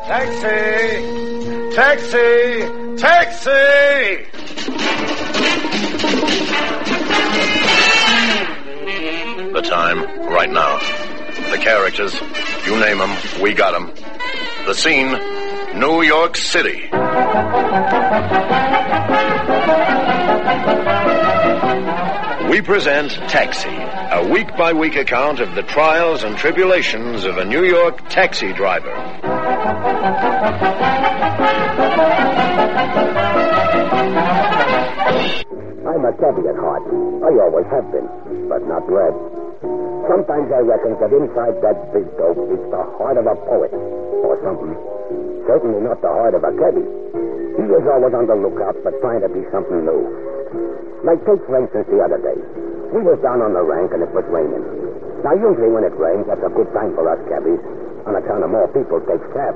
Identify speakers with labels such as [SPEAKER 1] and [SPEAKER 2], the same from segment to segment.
[SPEAKER 1] Taxi! Taxi! Taxi!
[SPEAKER 2] The time, right now. The characters, you name them, we got them. The scene, New York City. We present Taxi, a week-by-week account of the trials and tribulations of a New York taxi driver.
[SPEAKER 3] I'm a cabbie at heart. I always have been, but not red. Sometimes I reckon that inside that big dope is the heart of a poet, or something. Certainly not the heart of a cabbie. He is always on the lookout for trying to be something new. Like, take for instance the other day. We was down on the rank and it was raining. Now, usually when it rains, that's a good time for us cabbies, on account of more people take cabs.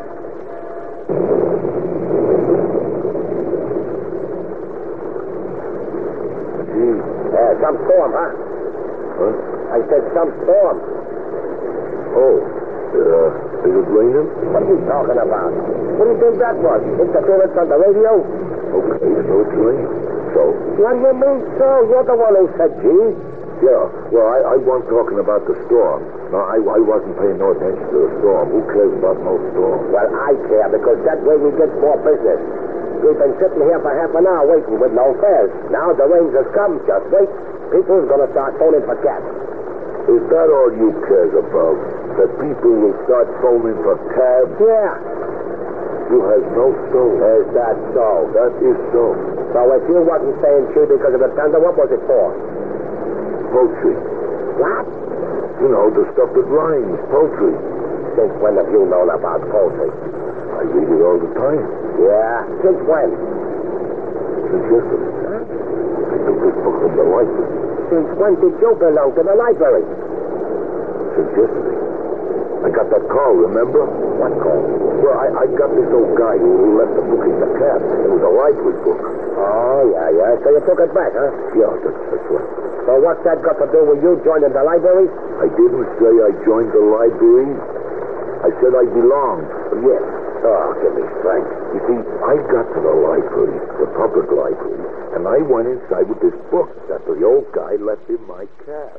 [SPEAKER 3] Some storm, huh?
[SPEAKER 4] Huh?
[SPEAKER 3] I said some storm.
[SPEAKER 4] Oh, is it raining?
[SPEAKER 3] What are you talking about? What do you think that was? Interference on the radio?
[SPEAKER 4] Okay, so it's raining. So?
[SPEAKER 3] What do you mean, so? You're the one who said, gee.
[SPEAKER 4] Yeah, well, I wasn't talking about the storm. No, I wasn't paying no attention to the storm. Who cares about no storm?
[SPEAKER 3] Well, I care, because that way we get more business. We've been sitting here for half an hour waiting with no fares. Now the rains has come. Just wait. People's going to start phoning for cabs.
[SPEAKER 4] Is that all you cares about? That people will start phoning for cabs?
[SPEAKER 3] Yeah.
[SPEAKER 4] You has no soul.
[SPEAKER 3] Is that so?
[SPEAKER 4] That is so.
[SPEAKER 3] So if you wasn't saying true because of the thunder, what was it for?
[SPEAKER 4] Poultry.
[SPEAKER 3] What?
[SPEAKER 4] You know, the stuff that rhymes. Poultry.
[SPEAKER 3] Since when have you known about poultry?
[SPEAKER 4] I read it all the time.
[SPEAKER 3] Yeah? Since when?
[SPEAKER 4] Since yesterday.
[SPEAKER 3] Huh?
[SPEAKER 4] I took this book from the library.
[SPEAKER 3] Since when did you belong to the library?
[SPEAKER 4] Since yesterday. I got that call, remember?
[SPEAKER 3] What call?
[SPEAKER 4] Well, I got this old guy who left the book in the cab. It was a library book.
[SPEAKER 3] Oh, yeah. So you took it back, huh?
[SPEAKER 4] Yeah, that's right.
[SPEAKER 3] So what's that got to do with you joining the library?
[SPEAKER 4] I didn't say I joined the library. I said I belonged.
[SPEAKER 3] Yes. Oh, give me strength.
[SPEAKER 4] You see, I got to the library, the public library, and I went inside with this book that the old guy left in my cab.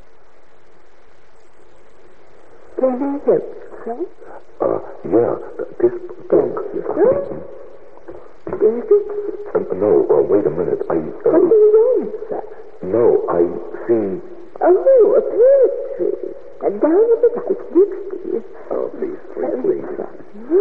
[SPEAKER 5] Can I help you, sir?
[SPEAKER 4] Yeah, this book.
[SPEAKER 5] Thank you, sir. Is it?
[SPEAKER 4] No, wait a minute.
[SPEAKER 5] What do you want, sir?
[SPEAKER 4] No, I see.
[SPEAKER 5] Oh, a poetry. And down on the right next to you.
[SPEAKER 4] Oh, please.
[SPEAKER 5] Sorry.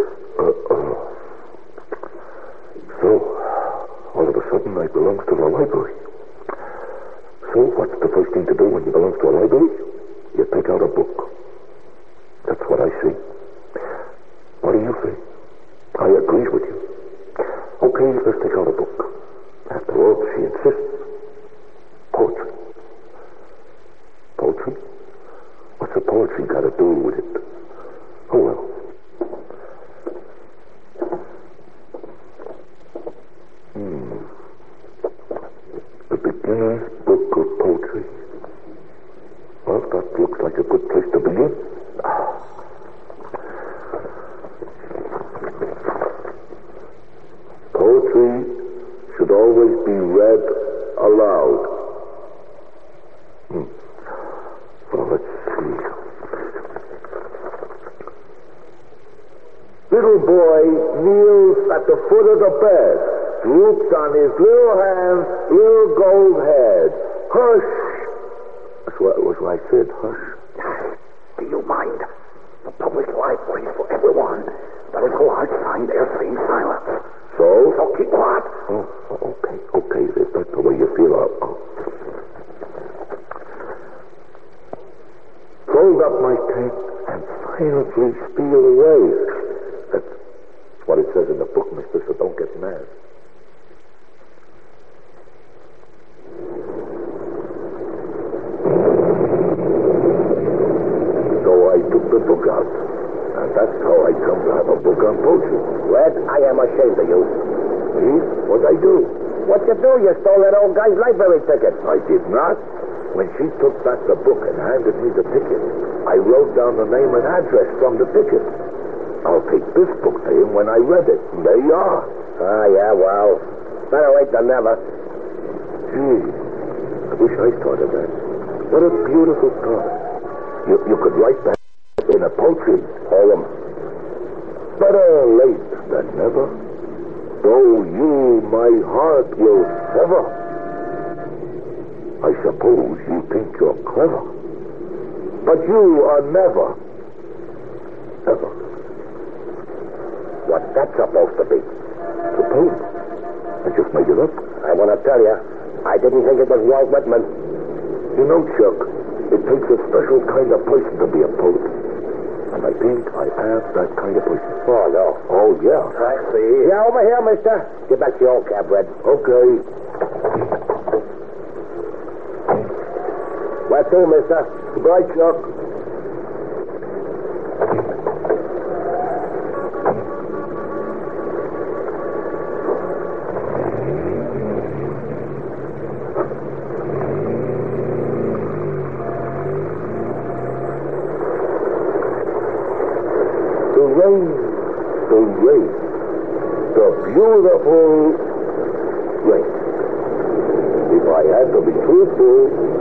[SPEAKER 4] So, all of a sudden, I belong to the library. So, what's the first thing to do when you belong to a library? You take out a book. That's what I see. What do you say? I agree with you. Okay, let's take out a book. After all, she insists. Poetry. Poetry? What's the poetry got to do with it? Oh, well. The beginner's book of poetry. Well, that looks like a good place to begin. Poetry should always be read aloud. Well, let's see. Little boy kneels at the foot of the bed, droops on his little hands, little gold head. Hush! That's what I said, hush.
[SPEAKER 3] Do you mind? The public library is for everyone. There is a large sign there saying silence.
[SPEAKER 4] So?
[SPEAKER 3] So keep quiet.
[SPEAKER 4] Okay. If that's the way you feel, I'll fold up my tent and silently steal away. That's what it says in the book, mister, so don't get mad. So I took the book out, and that's how I come to have a book on poetry.
[SPEAKER 3] Red, I am ashamed of you.
[SPEAKER 4] Me? What'd I do?
[SPEAKER 3] What you do? You stole that old guy's library ticket.
[SPEAKER 4] I did not. When she took back the book and handed me the ticket, I wrote down the name and address from the ticket. I'll take this book to him when I read it. And there you are.
[SPEAKER 3] Ah, yeah, well, better late than never.
[SPEAKER 4] Gee, I wish I started that. What a beautiful thought. You could write that in a poetry poem. Better late than never. Though you my heart will sever. I suppose you think you're clever. But you are never, ever.
[SPEAKER 3] What's that supposed to be?
[SPEAKER 4] It's a poem. I just made it up.
[SPEAKER 3] I want to tell you, I didn't think it was Walt Whitman.
[SPEAKER 4] You know, Chuck, it takes a special kind of person to be a poet. And I think I am that kind of person.
[SPEAKER 3] Oh, no.
[SPEAKER 4] Oh, yeah.
[SPEAKER 3] I see. Yeah, over here, mister. Get back to your old cab, Red.
[SPEAKER 4] Okay.
[SPEAKER 3] Where to, mister?
[SPEAKER 4] Goodbye, Chuck. The beautiful rain. If I had to be truthful,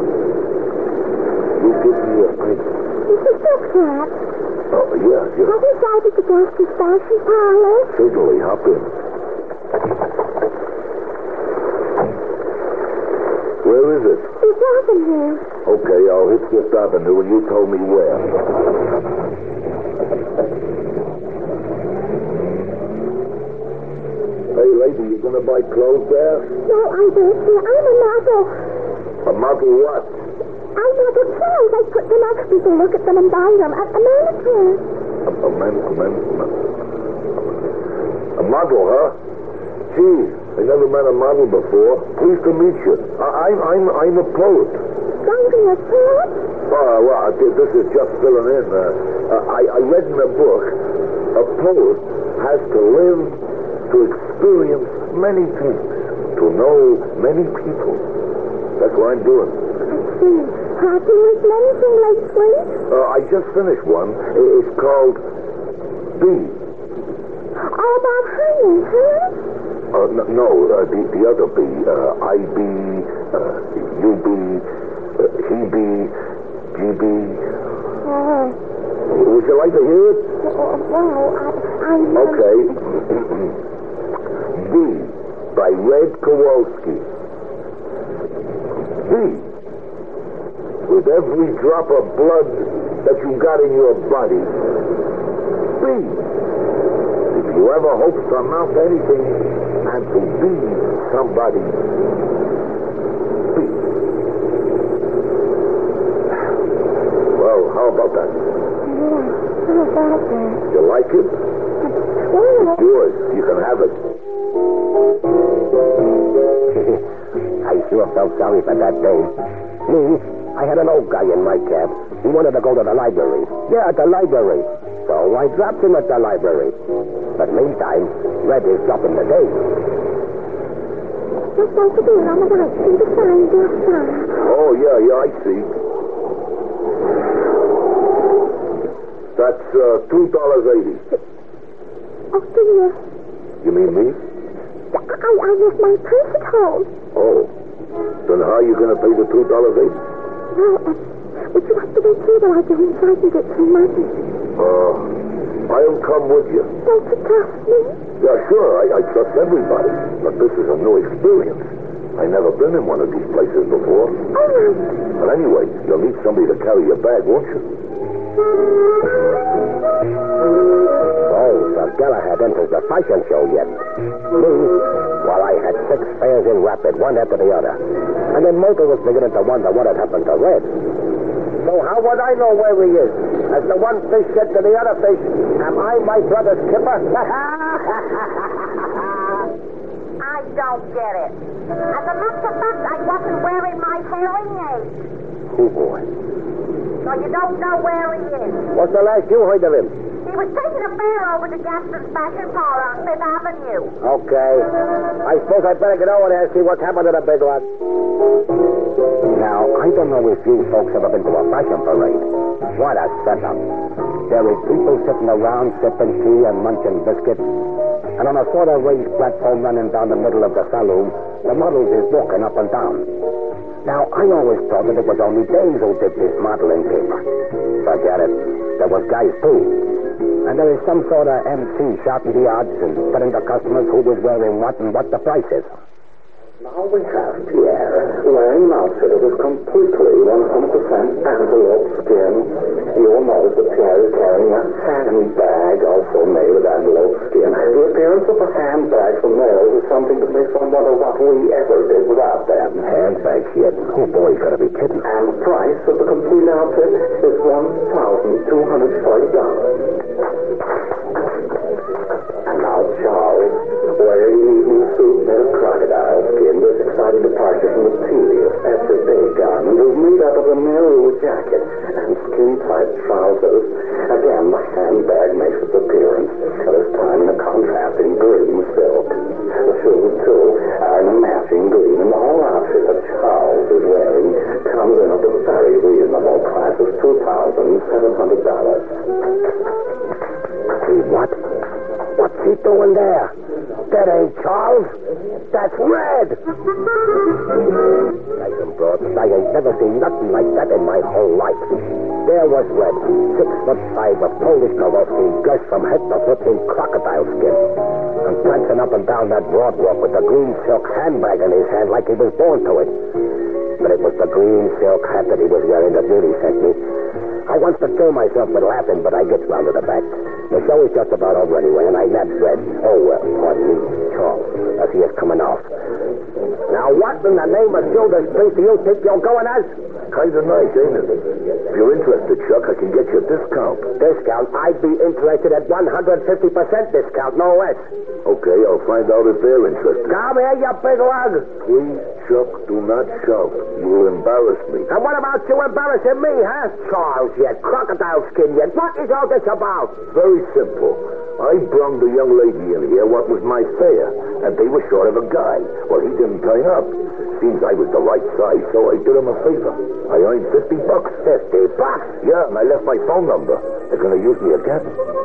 [SPEAKER 4] you give me a pint.
[SPEAKER 5] Mr. Silkhat.
[SPEAKER 4] Oh, yeah.
[SPEAKER 5] Have you sighted the Gaster's Fashion Parlor?
[SPEAKER 4] Certainly, hop in. Where is it?
[SPEAKER 5] Fifth Avenue.
[SPEAKER 4] Okay, I'll hit Fifth Avenue and you tell me where. Hey, lady, you gonna buy clothes there?
[SPEAKER 5] No, I don't, sir. I'm a model.
[SPEAKER 4] A model what?
[SPEAKER 5] I model clothes. I put them out. People look at them and buy them. A mannequin.
[SPEAKER 4] A model, huh? Gee, I never met a model before. Pleased to meet you. I'm a poet.
[SPEAKER 5] Going to be a poet?
[SPEAKER 4] Oh, well, this is just filling in. I read in a book, a poet has to live to experience many things, to know many people. That's what I'm doing.
[SPEAKER 5] I see. Have you read anything lately?
[SPEAKER 4] I just finished one. It's called Bee.
[SPEAKER 5] All about honey, huh?
[SPEAKER 4] No, the other bee. I bee, you bee, he bee, G bee. Would you like to hear it?
[SPEAKER 5] Well,
[SPEAKER 4] Okay. Bee by Red Kowalski. Bee. With every drop of blood that you got in your body. Bee. If you ever hope to amount to anything and to be somebody, be. Well, how about that?
[SPEAKER 5] Yeah, how about that?
[SPEAKER 4] You like it?
[SPEAKER 5] Well,
[SPEAKER 4] It's yours. You can have it.
[SPEAKER 3] I sure felt sorry for that dame. Me, I had an old guy in my cab. He wanted to go to the library. Yeah, the library. So I dropped him at the library. But meantime, Red is dropping the date.
[SPEAKER 5] just like to be on the right. See the sign outside.
[SPEAKER 4] Oh, yeah, I see. That's $2.80.
[SPEAKER 5] Oh, dear.
[SPEAKER 4] You mean me?
[SPEAKER 5] I left my purse at home.
[SPEAKER 4] Oh. Then how are you going to pay the $2.80?
[SPEAKER 5] Well, would you like to be too while I go inside and get some money?
[SPEAKER 4] I'll come with you.
[SPEAKER 5] Don't you trust me?
[SPEAKER 4] Yeah, sure. I trust everybody. But this is a new experience. I've never been in one of these places before.
[SPEAKER 5] All right.
[SPEAKER 4] But anyway, you'll need somebody to carry your bag, won't you?
[SPEAKER 3] Oh, so Galahad enters the fashion show yet. Me, well, I had 6 fares in rapid, one after the other. And then Michael was beginning to wonder what had happened to Red. So how would I know where he is? As the one fish said to the other fish, am I my brother's skipper?
[SPEAKER 6] I don't get it. As a matter of fact, I wasn't wearing my hearing aid.
[SPEAKER 3] Oh, boy.
[SPEAKER 6] So you don't know where he is.
[SPEAKER 3] What's the last you heard of him?
[SPEAKER 6] He was taking a fare over to Gaston's Fashion Parlor on 5th Avenue.
[SPEAKER 3] Okay. I suppose I'd better get over there and see what's happened to the big lot. Now, I don't know if you folks ever been to a fashion parade. What a setup. There is people sitting around sipping tea and munching biscuits. And on a sort of raised platform running down the middle of the saloon, the models is walking up and down. Now, I always thought that it was only dames who did this modeling gig. Forget it. There was guys, too. And there is some sort of MC shouting the odds and telling the customers who was wearing what and what the price is.
[SPEAKER 4] Now we have Pierre wearing an outfit that is completely 100% antelope skin. You will notice that Pierre is carrying a handbag also made of antelope skin. The appearance of a handbag for males is something that makes one wonder what we ever did without them.
[SPEAKER 3] Handbag shit? Oh, boy, you gotta be kidding.
[SPEAKER 4] And the price of the complete outfit is $1,240. And now Charles, wearing an evening suit made of crocodile skin, this exciting departure from the tedious everyday garment is made out of a maroon jacket and skin-tight trousers. Again, the handbag makes its appearance, this time in a contrasting green silk. The shoes, too, are in a matching green, and the whole outfit that Charles is wearing comes in at the very reasonable price of $2,700.
[SPEAKER 3] See what? What's he doing there? That ain't Charles. That's Red. Like some broads, I ain't never seen nothing like that in my whole life. There was Red, 6'5", a Polish Kowalski, dressed from head to foot in crocodile skin, and prancing up and down that boardwalk with a green silk handbag in his hand like he was born to it. But it was the green silk hat that he was wearing that really sent me. I wants to kill myself with laughing, but I get round to the back. The show is just about over anyway, and I nabbed Red. Pardon me, Charles, as he is coming off. Now, what in the name of Judas Priest do you think you're going as?
[SPEAKER 4] Kind of nice, ain't it? If you're interested, Chuck, I can get you a discount.
[SPEAKER 3] Discount? I'd be interested at 150% discount, no less.
[SPEAKER 4] Okay, I'll find out if they're interested.
[SPEAKER 3] Come here, you big lug.
[SPEAKER 4] Please, Chuck, do not shout. You will embarrass me.
[SPEAKER 3] And what about you embarrassing me, huh? Charles, you crocodile skin, you. What is all this about?
[SPEAKER 4] Very simple. I brung the young lady in here what was my fare, and they were short of a guy. Well, he didn't turn up. Seems I was the right size, so I did him a favor. I earned $50.
[SPEAKER 3] $50?
[SPEAKER 4] Yeah, and I left my phone number. They're going to use me again.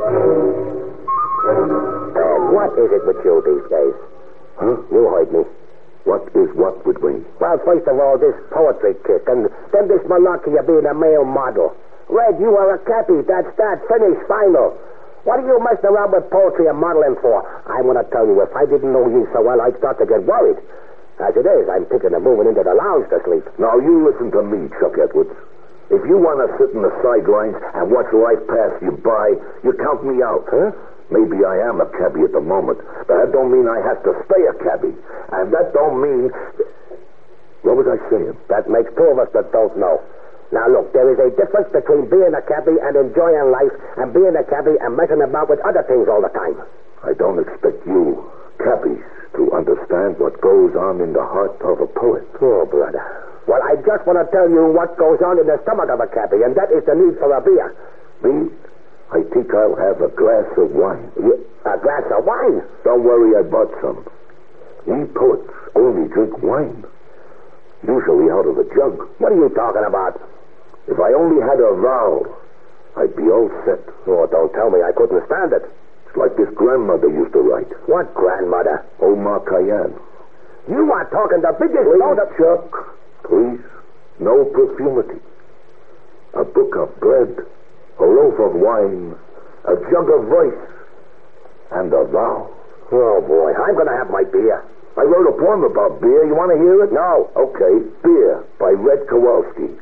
[SPEAKER 3] What is it with you these days?
[SPEAKER 4] Huh?
[SPEAKER 3] You heard me.
[SPEAKER 4] What is what with me?
[SPEAKER 3] Well, first of all, this poetry kick, and then this malarkey of being a male model. Red, you are a cappy. That's that. Finish. Final. What are you messing around with poetry and modeling for? I'm going to tell you, if I didn't know you so well, I'd start to get worried. As it is, I'm thinking of moving into the lounge to sleep.
[SPEAKER 4] Now, you listen to me, Chuck Edwards. If you want to sit in the sidelines and watch life pass you by, you count me out.
[SPEAKER 3] Huh?
[SPEAKER 4] Maybe I am a cabbie at the moment, but that don't mean I have to stay a cabbie. And that don't mean... What was I saying?
[SPEAKER 3] That makes two of us that don't know. Now, look, there is a difference between being a cabbie and enjoying life and being a cabbie and messing about with other things all the time.
[SPEAKER 4] I don't expect you, cabbies, to understand what goes on in the heart of a poet.
[SPEAKER 3] Oh, brother. Well, I just want to tell you what goes on in the stomach of a cabbie, and that is the need for a beer.
[SPEAKER 4] Me? I think I'll have a glass of wine.
[SPEAKER 3] A glass of wine?
[SPEAKER 4] Don't worry, I bought some. We poets only drink wine. Usually out of a jug.
[SPEAKER 3] What are you talking about?
[SPEAKER 4] If I only had a vowel, I'd be all set.
[SPEAKER 3] Oh, don't tell me. I couldn't stand it.
[SPEAKER 4] It's like this grandmother used to write.
[SPEAKER 3] What grandmother?
[SPEAKER 4] Omar Khayyam.
[SPEAKER 3] You are talking the biggest load of...
[SPEAKER 4] Chuck, please. No profumity. A book of bread, a loaf of wine, a jug of rice, and a vow.
[SPEAKER 3] Oh, boy. I'm going to have my beer.
[SPEAKER 4] I wrote a poem about beer. You want to hear it?
[SPEAKER 3] No.
[SPEAKER 4] Okay. Beer by Red Kowalski.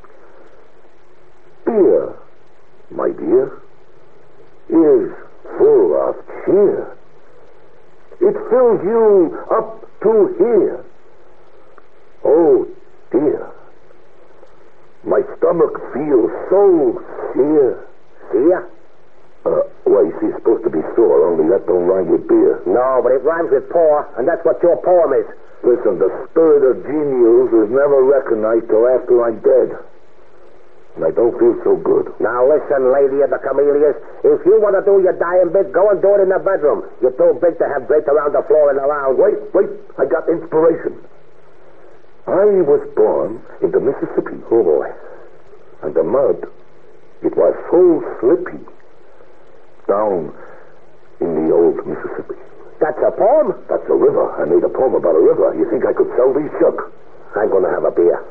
[SPEAKER 4] Beer, my dear, is full of cheer. It fills you up to here. Oh, dear. My stomach feels so sear.
[SPEAKER 3] Sear?
[SPEAKER 4] Well, you see, it's supposed to be sore, only that don't rhyme with beer.
[SPEAKER 3] No, but it rhymes with poor, and that's what your poem is.
[SPEAKER 4] Listen, the spirit of genius is never recognized till after I'm dead. And I don't feel so good.
[SPEAKER 3] Now listen, lady of the camellias. If you want to do your dying bit, go and do it in the bedroom. You're too big to have draped around the floor in the lounge.
[SPEAKER 4] Wait. I got inspiration. I was born in the Mississippi.
[SPEAKER 3] Oh, boy.
[SPEAKER 4] And the mud, it was so slippy down in the old Mississippi.
[SPEAKER 3] That's a poem?
[SPEAKER 4] That's a river. I made a poem about a river. You think I could sell these, Chuck?
[SPEAKER 3] I'm going to have a beer.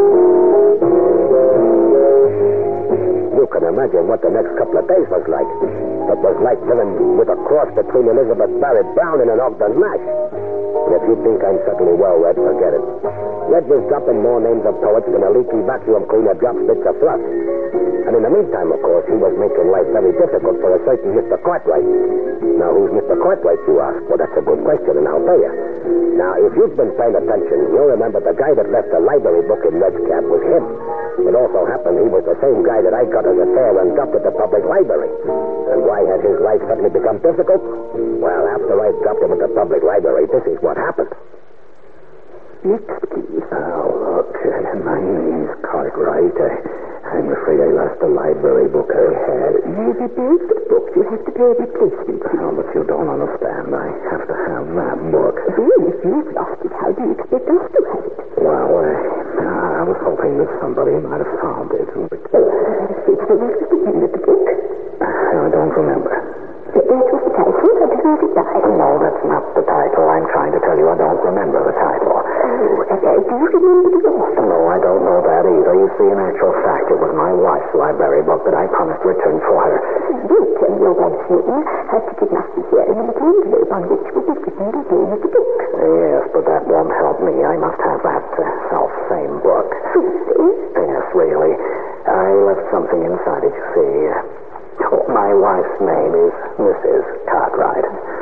[SPEAKER 3] You can imagine what the next couple of days was like. It was like living with a cross between Elizabeth Barrett Brown and an Ogden Nash. And if you think I'm suddenly well-read, forget it. Red was dropping more names of poets than a leaky vacuum cleaner drops bits of fluff. And in the meantime, of course, he was making life very difficult for a certain Mr. Cartwright. Now, who's Mr. Cartwright, you ask? Well, that's a good question, and I'll tell you. Now, if you've been paying attention, you'll remember the guy that left the library book in Red's cab was him. It also happened he was the same guy that I got as a fare and dropped at the public library. And why had his life suddenly become difficult? Well, after I dropped him at the public library, this is what happened.
[SPEAKER 4] Excuse. Oh, look, my name's Cartwright. I'm afraid I lost the library book I had.
[SPEAKER 5] If you break the book, you have to pay a replacement.
[SPEAKER 4] Oh, but you don't understand. I have to have that book.
[SPEAKER 5] Well, if you've lost it, how do you expect us to have it?
[SPEAKER 4] Well, I was hoping that somebody might have found it.
[SPEAKER 5] What was the name of the book?
[SPEAKER 4] I don't remember.
[SPEAKER 5] That was the title. What did it die?
[SPEAKER 4] No, that's not the title. I'm trying to tell you I don't remember the title.
[SPEAKER 5] Oh, do you remember the author?
[SPEAKER 4] No, I don't know that either. You see, in actual fact, it was my wife's library book that I promised to return for her.
[SPEAKER 5] You tell your wife's name. Her ticket must be here in a little envelope on which will be written the name of the book.
[SPEAKER 4] Yes, but that won't help me. I must have that self-same book.
[SPEAKER 5] Really?
[SPEAKER 4] Yes, really. I left something inside it, you see. My wife's name is Mrs. Cartwright.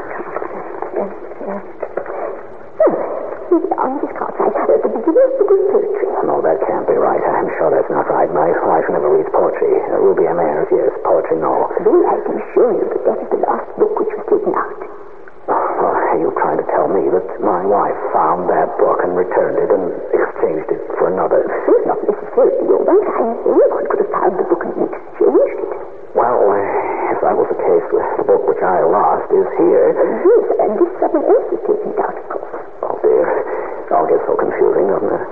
[SPEAKER 5] On this Cartwright, at the beginning of the good poetry.
[SPEAKER 4] No, that can't be right. I'm sure that's not right. My wife never reads poetry. Ruby M. Ayres, yes. Poetry, no.
[SPEAKER 5] Well, I can assure you that that is the last book which was taken out.
[SPEAKER 4] Are you trying to tell me that my wife found that book and returned it and exchanged it for another?
[SPEAKER 5] It's not necessarily your wife. Anyone could have found the book and exchanged it.
[SPEAKER 4] Well, if that was the case, the book which I lost is here.
[SPEAKER 5] Yes, and this someone else has taken it out, of course.
[SPEAKER 4] Oh, dear. It all gets so confusing, doesn't it?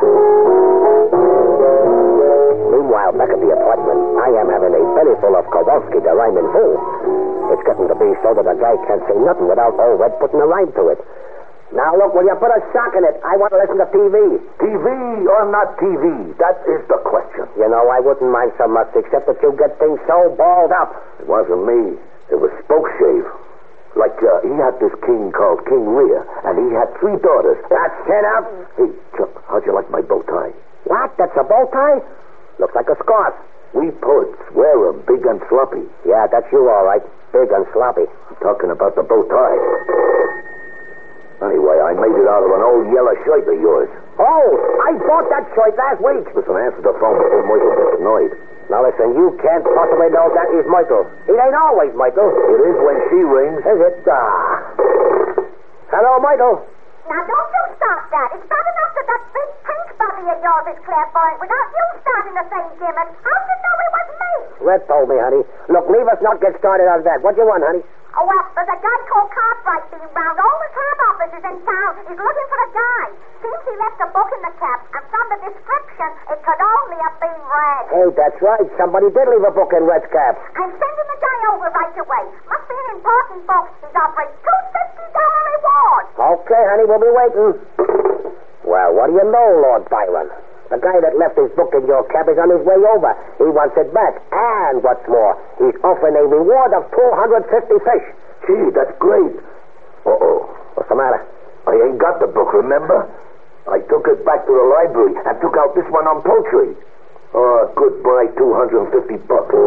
[SPEAKER 3] Meanwhile, back at the apartment, I am having a belly full of Kowalski to rhyme in full. It's getting to be so that a guy can't say nothing without old Red putting a rhyme to it. Now, look, will you put a sock in it? I want to listen to TV.
[SPEAKER 4] TV or not TV? That is the question.
[SPEAKER 3] You know, I wouldn't mind so much, except that you get things so balled up.
[SPEAKER 4] It wasn't me. It was Spokeshave. Like, he had this king called King Lear, and he had 3 daughters.
[SPEAKER 3] That's 10 out.
[SPEAKER 4] Hey, Chuck, how'd you like my bow tie?
[SPEAKER 3] What? That's a bow tie? Looks like a scarf.
[SPEAKER 4] We poets wear them big and sloppy.
[SPEAKER 3] Yeah, that's you, all right. Big and sloppy.
[SPEAKER 4] I'm talking about the bow tie. Anyway, I made it out of an old yellow shirt of yours.
[SPEAKER 3] Oh, I bought that shirt last week.
[SPEAKER 4] Listen, answer the phone before Michael gets annoyed.
[SPEAKER 3] Now, listen, you can't possibly know that is Michael. It ain't always Michael.
[SPEAKER 4] It is when she rings.
[SPEAKER 3] Is it? Hello, Michael.
[SPEAKER 6] Now, don't you start that. It's bad enough that that big pink body of yours is clairvoyant without you starting the same gimmick. How'd you know it was me?
[SPEAKER 3] Red told me, honey. Look, leave us not get started on that. What do you want, honey?
[SPEAKER 6] Oh, well, there's a guy called Cartwright being round all the cab offices in town. He's looking for a guy. Seems he left a book in the cab, and from the description, it could only have been Red.
[SPEAKER 3] Hey, that's right. Somebody did leave a book in Red's cab.
[SPEAKER 6] I'm sending the guy over right away. Must be an important book. He's offering $250 reward.
[SPEAKER 3] Okay, honey, we'll be waiting. Well, what do you know, Lord Byron? The guy that left his book in your cab is on his way over. He wants it back. And what's more, he's offering a reward of 250 fish.
[SPEAKER 4] Gee, that's great. Uh-oh.
[SPEAKER 3] What's the matter?
[SPEAKER 4] I ain't got the book, remember? I took it back to the library and took out this one on poultry. Goodbye, $250.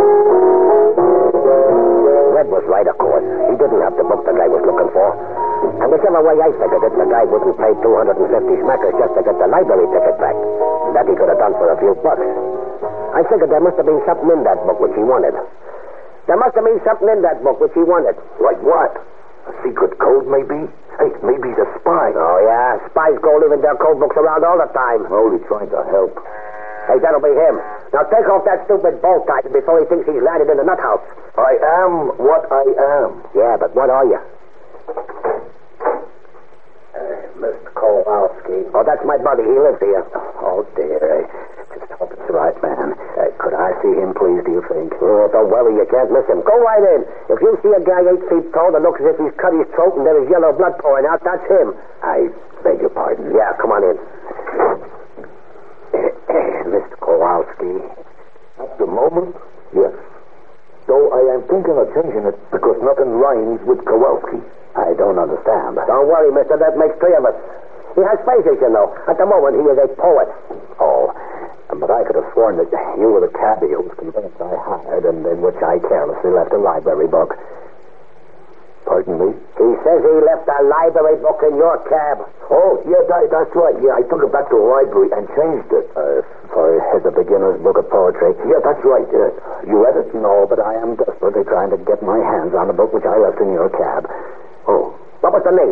[SPEAKER 3] Red was right, of course. He didn't have the book the guy was looking for. And whichever way I figured it, the guy wouldn't pay 250 smackers just to get the library ticket back. That he could have done for a few bucks. I figured there must have been something in that book which he wanted. There must have been something in that book which he wanted.
[SPEAKER 4] Like what? A secret code, maybe? Hey, maybe he's a spy.
[SPEAKER 3] Oh, yeah. Spies go leaving their code books around all the time.
[SPEAKER 4] Only trying to help.
[SPEAKER 3] Hey, that'll be him. Now take off that stupid bow tie before he thinks he's landed in the nut house.
[SPEAKER 4] I am what I am.
[SPEAKER 3] Yeah, but what are you?
[SPEAKER 4] Mr. Kowalski.
[SPEAKER 3] Oh, that's my buddy. He lives here. Oh, dear. I just hope it's the right man. Could I see him, please, do you think? Oh, don't worry, you can't miss him. Go right in. If you see a guy 8 feet tall that looks as if he's cut his throat and there is yellow blood pouring out, that's him. I beg your pardon. Yeah, come on in. Mr. Kowalski.
[SPEAKER 4] At the moment, yes. Though I am thinking of changing it because nothing rhymes with Kowalski.
[SPEAKER 3] I don't understand. Don't worry, mister. That makes 3 of us. He has faces, you know. At the moment, he is a poet. Oh, but I could have sworn that you were the cabbie who was convinced I hired and in which I carelessly left a library book.
[SPEAKER 4] Pardon me?
[SPEAKER 3] He says he left a library book in your cab.
[SPEAKER 4] Oh, yeah, that's right. Yeah, I took it back to the library and changed it.
[SPEAKER 3] For a beginner's book of poetry.
[SPEAKER 4] Yeah, that's right. You read it?
[SPEAKER 3] No, but I am desperately trying to get my hands on the book which I left in your cab.
[SPEAKER 4] Oh.
[SPEAKER 3] What was the name?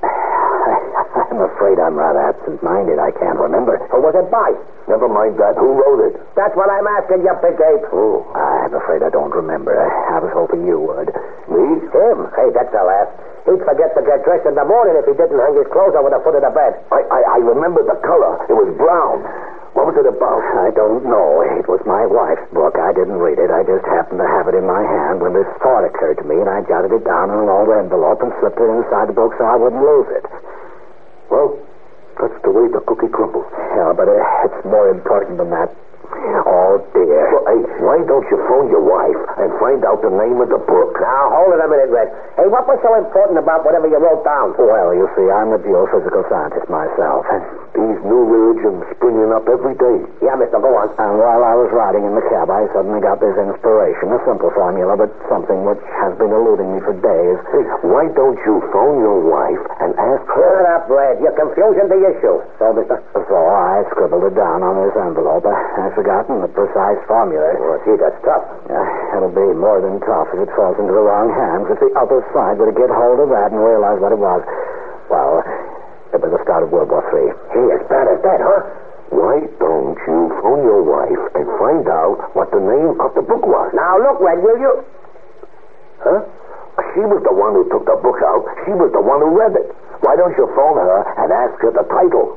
[SPEAKER 3] I'm afraid I'm rather absent-minded. I can't remember. Who was it by?
[SPEAKER 4] Never mind that. Who wrote it?
[SPEAKER 3] That's what I'm asking you, Big Ape.
[SPEAKER 4] Oh.
[SPEAKER 3] I'm afraid I don't remember. I was hoping you would.
[SPEAKER 4] Me?
[SPEAKER 3] Him? Hey, that's a laugh. He'd forget to get dressed in the morning if he didn't hang his clothes over the foot of the bed.
[SPEAKER 4] I remember the color. It was brown. What was it about?
[SPEAKER 3] I don't know. It was my wife's book. I didn't read it. I just happened to have it in my hand when this thought occurred to me, and I jotted it down in an old envelope and slipped it inside the book so I wouldn't lose it.
[SPEAKER 4] Well, that's the way the cookie crumbles.
[SPEAKER 3] Yeah, but it's more important than that. Oh, dear.
[SPEAKER 4] Well, hey, why don't you phone your wife and find out the name of the book?
[SPEAKER 3] Now, hold it a minute, Red. Hey, what was so important about whatever you wrote down? Well, you see, I'm a geophysical scientist myself.
[SPEAKER 4] These new religions springing up every day.
[SPEAKER 3] Yeah, mister, go on. And while I was riding in the cab, I suddenly got this inspiration. A simple formula, but something which has been eluding me for days.
[SPEAKER 4] Hey, why don't you phone your wife and ask her?
[SPEAKER 3] Shut up, Red. You're confusing the issue. So, mister? So I scribbled it down on this envelope. I've forgotten the precise formula. Oh, gee, that's tough. It'll be more than tough if it falls into the wrong hands. If the other side were to get hold of that and realize what it was. Well, it was the start of World War III. Hey, as bad as that, huh?
[SPEAKER 4] Why don't you phone your wife and find out what the name of the book was?
[SPEAKER 3] Now, look, Red, will you?
[SPEAKER 4] Huh? She was the one who took the book out. She was the one who read it. Why don't you phone her and ask her the title?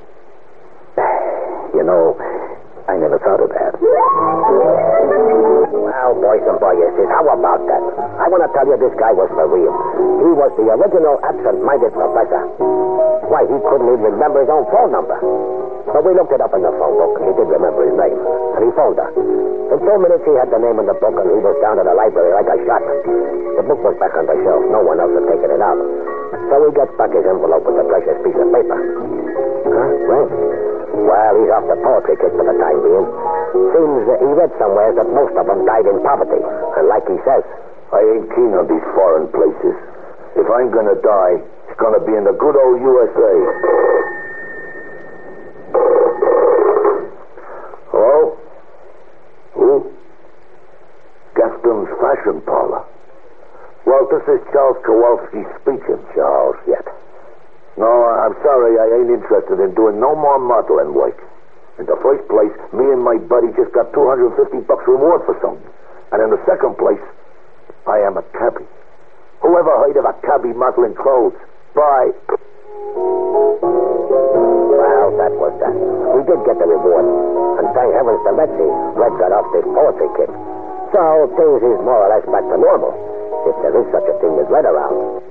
[SPEAKER 3] You know, I never thought of that. Well, boys and boyesses, how about that? I want to tell you this guy was for real. He was the original absent-minded professor. Why, he couldn't even remember his own phone number. But we looked it up in the phone book, and he did remember his name. And he phoned her. In 2 minutes, he had the name in the book, and he was down to the library like a shot. The book was back on the shelf. No one else had taken it out. So he gets back his envelope with the precious piece of paper. Huh? Well, he's off the poetry kick for the time being. Seems he read somewhere that most of them died in poverty. And like he says,
[SPEAKER 4] I ain't keen on these foreign places. If I'm gonna die, it's gonna be in the good old USA. Hello? Who? Gaston's Fashion Parlor. Well, this is Charles Kowalski speaking.
[SPEAKER 3] Charles, yet.
[SPEAKER 4] No, I'm sorry, I ain't interested in doing no more modeling work. In the first place, me and my buddy just got $250 reward for something. And in the second place, I am a cabbie. Whoever heard of a cabbie modeling clothes? Bye.
[SPEAKER 3] Well, that was that. We did get the reward. And thank heavens to Betsy, Red got off this poetry kick. So things is more or less back to normal, if there is such a thing as Red around.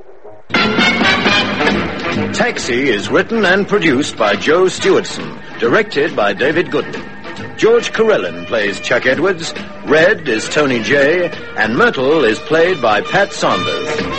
[SPEAKER 2] Taxi is written and produced by Joe Stewardson, directed by David Goodman. George Carellin plays Chuck Edwards, Red is Tony Jay, and Myrtle is played by Pat Saunders.